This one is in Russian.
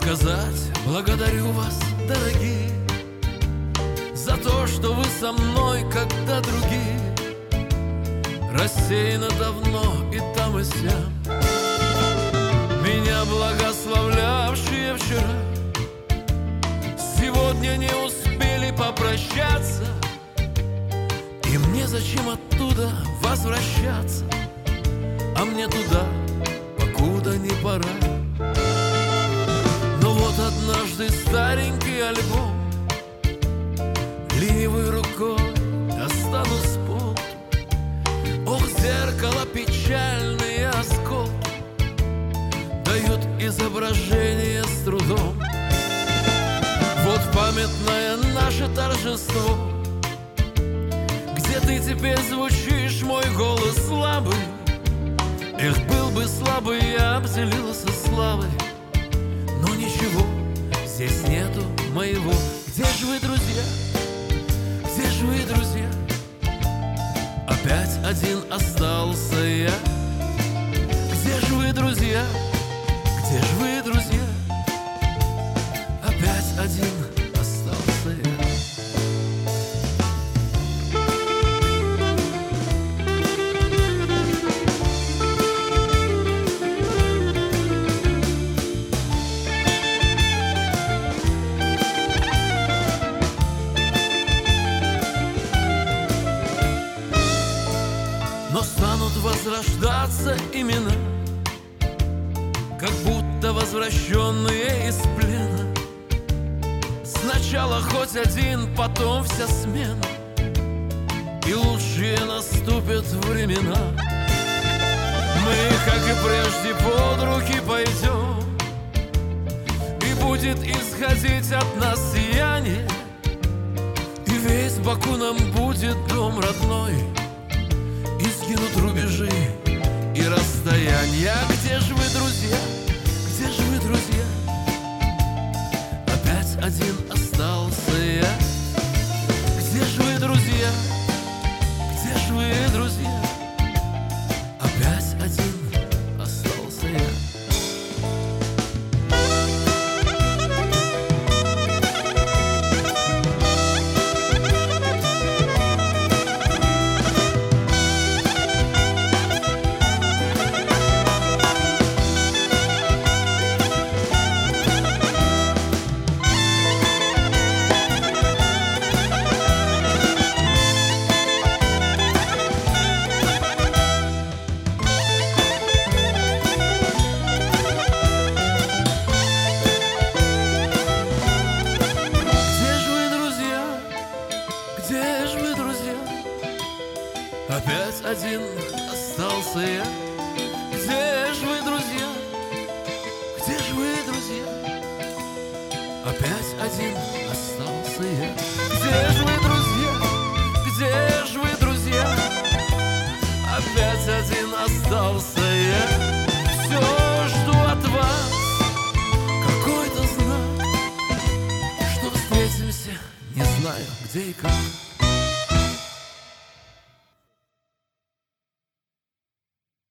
сказать благодарю вас, дорогие, за то, что вы со мной, когда другие рассеяны давно и там, и сям. Меня благословлявшие вчера сегодня не успели попрощаться, и мне зачем оттуда возвращаться, а мне туда, покуда не пора. Но вот однажды старенький альбом ленивой рукой достану с полки. Ох, зеркало печальные осколки дают изображение с трудом. Вот памятное наше торжество, где ты теперь звучишь, мой голос слабый. Эх, был бы слабый, я обделился славой. Но ничего, здесь нету моего. Где же вы, друзья? Где же вы, друзья? Опять один остался я. Где же вы, друзья? Где же вы, друзья? Опять один остался я. Но станут возрождаться имена, как будто возвращенные из плена. Сначала хоть один, потом вся смена, и лучшие наступят времена. Мы, как и прежде, под руки пойдем, и будет исходить от нас сияние, и весь Баку нам будет дом родной. И сгинут рубежи и расстояния. Где же вы, друзья? Где же вы, друзья? Опять один остался я. Где же вы, друзья? Где же вы, друзья? Опять один остался я. Где же вы, друзья? Опять один остался я. Где же вы, друзья? Где же вы, друзья? Опять один остался я. Где же вы, друзья? Где же вы, друзья? Опять один остался я. Все жду от вас какой-то знак, что встретимся, не знаю где и как.